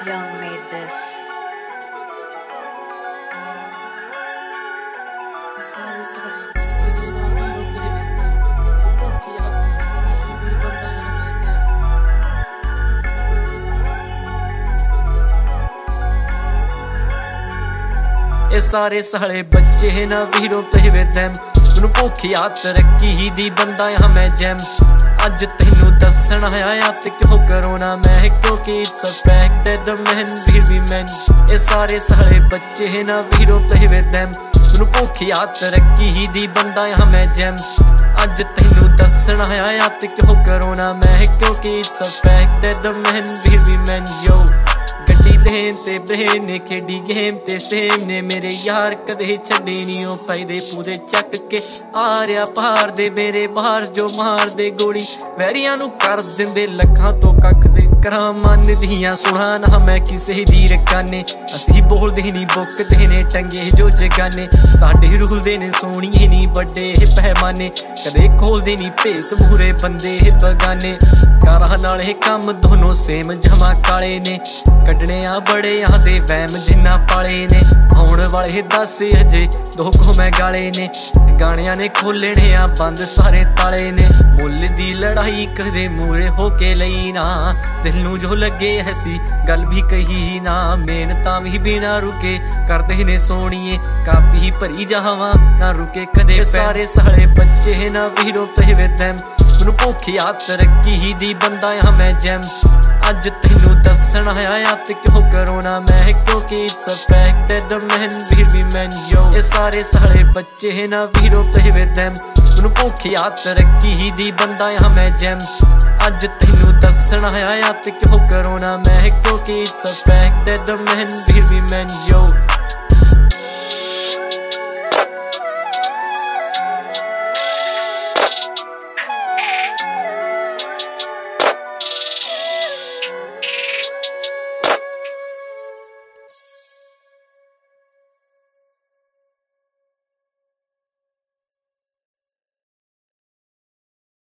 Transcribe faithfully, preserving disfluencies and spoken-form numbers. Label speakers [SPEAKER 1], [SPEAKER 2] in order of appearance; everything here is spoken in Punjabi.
[SPEAKER 1] Young made this.
[SPEAKER 2] ਇਹ ਸਾਰੇ ਸਾਲੇ ਬੱਚੇ ਨਾ ਵੀਰੋ ਪਏ ਵੇ ਦੈਮ ਤੈਨੂੰ ਭੁੱਖ ਯਾਦ ਤਰੱਕੀ ਹੀ ਦੀ ਬੰਦਾ ਆ ਮੈਂ ਜੈਮ ਅੱਜ ਤੈਨੂੰ ਦੱਸਣ ਆਇਆ ਤੇ ਕਿਉਂ ਕਰੋਨਾ ਮੈਂ ਕਿਉਂਕਿ it's a fact that the man will be man ਇਹ ਸਾਰੇ ਸਾਲੇ ਬੱਚੇ ਨਾ ਵੀਰੋ ਪਏ ਵੇ ਦੈਮ ਤੈਨੂੰ ਭੁੱਖ ਯਾਦ ਤਰੱਕੀ ਹੀ ਦੀ ਬੰਦਾ ਆ ਮੈਂ ਜੈਮ ਅੱਜ ਤੈਨੂੰ ਦੱਸਣ ਆਇਆ ਤੇ ਕਿਉਂ ਕਰੋਨਾ ਮੈਂ ਕਿਉਂਕਿ it's a fact that the man will be man ਯੋ ਗੱਡੀ ਲੈਣ ਤੇ ਬ੍ਰੇਨ ਨੇ ਖੇਡੀ ਗੇਮ ਤੇ ਸੇਮ ਨੇ ਮੇਰੇ ਯਾਰ ਕਦੇ ਛੱਡੇ ਨਹੀਂ ਉਹ ਫਾਇਦੇ ਪੂਰੇ ਚੱਕ ਕੇ ਆ ਰਿਹਾ ਪਾਰ ਦੇ ਮੇਰੇ ਬਾਹਰ ਜੋ ਮਾਰਦੇ ਗੋਲੀ ਵੈਰੀਆਂ ਨੂੰ ਕਰ ਦਿੰਦੇ ਲੱਖਾਂ ਤੋਂ ਕੱਖ ਦੇ ਕਰਾਂ ਮੰਨਦੀਆਂ ਸੁਣਾ ਨਾ ਮੈਂ ਕਿਸੇ ਦੀ ਰਕਾਨੇ ਅਸੀਂ ਬੋਲਦੇ ਨਹੀਂ ਬੁੱਕਦੇ ਨੇ ਟੰਗੇ ਜੋ ਜਗਾਨੇ ਸਾਡੇ ਰੁਲਦੇ ਨੇ ਸੋਹਣੀਏ ਨਹੀਂ ਵੱਡੇ ਪੈਮਾਨੇ ਕਦੇ ਖੋਲਦੇ ਨਹੀਂ ਭੇਤ ਮੂਰੇ ਬੰਦੇ ਬਗਾਨੇ ਕਾਰਾਂ ਨਾਲ ਇਹ ਕੰਮ ਦੋਨੋਂ ਸੇਮ ਜਮਾ ਕਾਲੇ ਨੇ ਕੱਢਣੇ ਆ ਬੜੇ ਆ ਦੇ ਵਹਿਮ ਜਿੰਨਾ ਪਾਲੇ ਨੇ ਆਉਣ ਵਾਲੇ ਦਸ ਹਜੇ ਦੋ ਕੋ ਮੈਂ ਗਾਲੇ ਨੇ ਗਾਣਿਆਂ ਨੇ ਖੋਲਣੇ ਆ ਬੰਦ ਸਾਰੇ ਤਾਲੇ ਨੇ ਮੁੱਲ ਦੀ ਲੜਾਈ ਕਦੇ ਮੂਰੇ ਹੋ ਕੇ ਲਈ ਨਾ ਦਿਲ ਨੂੰ ਜੋ ਲੱਗੇ ਐਸੀ ਗੱਲ ਵੀ ਕਹੀ ਨਾ ਮਿਹਨਤਾਂ ਵੀ ਬਿਨਾ ਰੁਕੇ ਕਰਦੇ ਨੇ ਸੋਹਣੀਏ ਕਾਪੀ ਭਰੀ ਜਾਵਾਂ ਨਾ ਰੁਕੇ ਕਦੇ ਸਾਰੇ ਸਾਲੇ ਬੱਚੇ ਨਾ ਵੀਰੋ ਪਏ ਵੇ ਦੈਮ ਤੈਨੂੰ ਭੁੱਖ ਯਾਦ ਤਰੱਕੀ ਹੀ ਦੀ ਬੰਦਾ ਆ ਮੈਂ ਜੈਮ ਅੱਜ ਤੈਨੂੰ ਦੱਸਣ ਆਇਆ ਤੇ ਕਿਉਂ ਕਰੋਨਾ ਮੈਂ ਕਿਉਂਕਿ it's a fact that the man will be man ਯੋ ਇਹ ਸਾਰੇ ਸਾਲੇ ਬੱਚੇ ਨਾ ਵੀਰੋ ਪਏ ਵੇ ਦੈਮ ਤੈਨੂੰ ਭੁੱਖ ਯਾਦ ਤਰੱਕੀ ਹੀ ਦੀ ਬੰਦਾ ਆ ਮੈਂ ਜੈਮ ਅੱਜ ਤੈਨੂੰ ਦੱਸਣ ਆਇਆ ਤੇ ਕਿਉਂ ਕਰੋਨਾ ਮੈਂ ਕਿਉਂਕਿ it's a fact that the man will be man ਯੋ